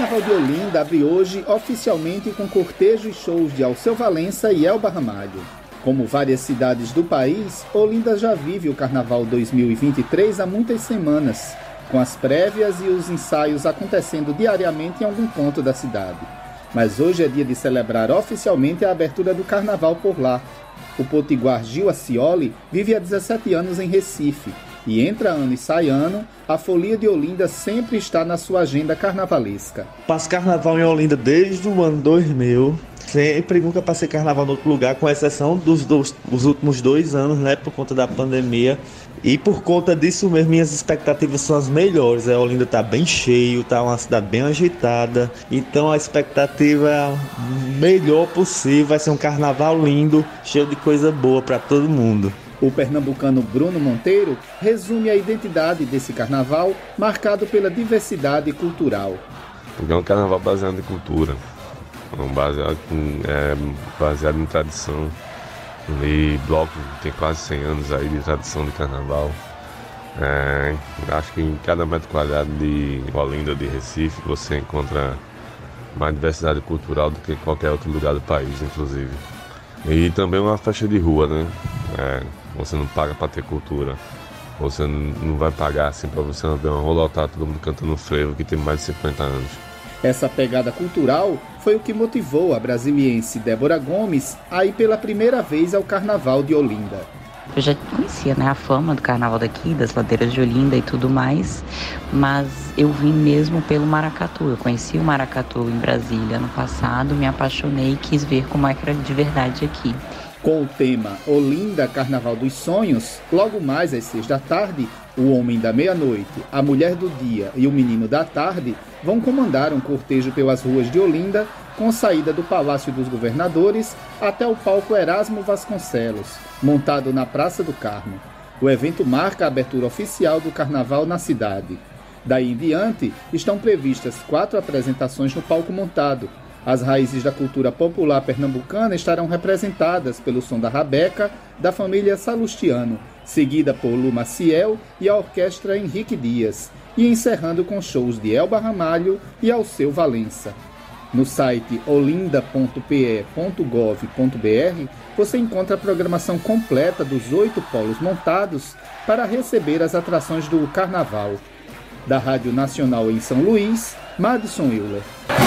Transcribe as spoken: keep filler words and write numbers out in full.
Carnaval de Olinda abre hoje oficialmente com cortejo e shows de Alceu Valença e Elba Ramalho. Como várias cidades do país, Olinda já vive o Carnaval dois mil e vinte e três há muitas semanas, com as prévias e os ensaios acontecendo diariamente em algum ponto da cidade. Mas hoje é dia de celebrar oficialmente a abertura do Carnaval por lá. O potiguar Gil Acioli vive há dezessete anos em Recife, e entra ano e sai ano, a Folia de Olinda sempre está na sua agenda carnavalesca. Passo carnaval em Olinda desde o ano dois mil, sempre, nunca passei carnaval em outro lugar, com exceção dos, dos, dos últimos dois anos, né, por conta da pandemia. E por conta disso mesmo, minhas expectativas são as melhores. A Olinda está bem cheio, está uma cidade bem agitada, então a expectativa é a melhor possível, vai ser um carnaval lindo, cheio de coisa boa para todo mundo. O pernambucano Bruno Monteiro resume a identidade desse carnaval, marcado pela diversidade cultural. Porque é um carnaval baseado em cultura, um baseado, em, é, baseado em tradição. E bloco tem quase cem anos aí de tradição de carnaval. É, acho que em cada metro quadrado de Olinda, de Recife, você encontra mais diversidade cultural do que qualquer outro lugar do país, inclusive. E também uma festa de rua, né? É, você não paga para ter cultura. Você não vai pagar assim para você não ver uma rua lotada, todo mundo cantando frevo que tem mais de cinquenta anos. Essa pegada cultural foi o que motivou a brasiliense Débora Gomes a ir pela primeira vez ao Carnaval de Olinda. Eu já conhecia, né, a fama do carnaval daqui, das ladeiras de Olinda e tudo mais, mas eu vim mesmo pelo maracatu. Eu conheci o maracatu em Brasília ano passado, me apaixonei e quis ver como é que era de verdade aqui. Com o tema Olinda Carnaval dos Sonhos, logo mais às seis da tarde, o Homem da Meia-Noite, a Mulher do Dia e o Menino da Tarde vão comandar um cortejo pelas ruas de Olinda, com saída do Palácio dos Governadores até o palco Erasmo Vasconcelos, montado na Praça do Carmo. O evento marca a abertura oficial do carnaval na cidade. Daí em diante, estão previstas quatro apresentações no palco montado. As raízes da cultura popular pernambucana estarão representadas pelo som da rabeca da família Salustiano, seguida por Lu Maciel e a orquestra Henrique Dias, e encerrando com shows de Elba Ramalho e Alceu Valença. No site olinda ponto p e ponto gov ponto b r você encontra a programação completa dos oito polos montados para receber as atrações do Carnaval. Da Rádio Nacional em São Luís, Madison Euler.